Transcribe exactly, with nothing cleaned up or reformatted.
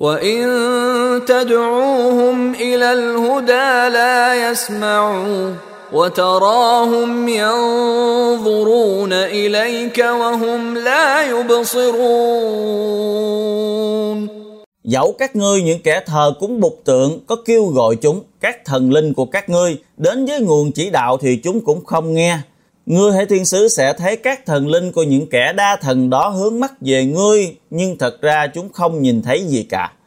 وَإِن تَدْعُوهُمْ إِلَى الْهُدَى لَا يَسْمَعُوا وَتَرَاهُمْ يَنظُرُونَ إِلَيْكَ وَهُمْ لَا يُبْصِرُونَ. Dẫu các ngươi những kẻ thờ cúng bục tượng có kêu gọi chúng, các thần linh của các ngươi đến với nguồn chỉ đạo thì chúng cũng không nghe. Ngươi hãy thiên sứ sẽ thấy các thần linh của những kẻ đa thần đó hướng mắt về ngươi, nhưng thật ra chúng không nhìn thấy gì cả.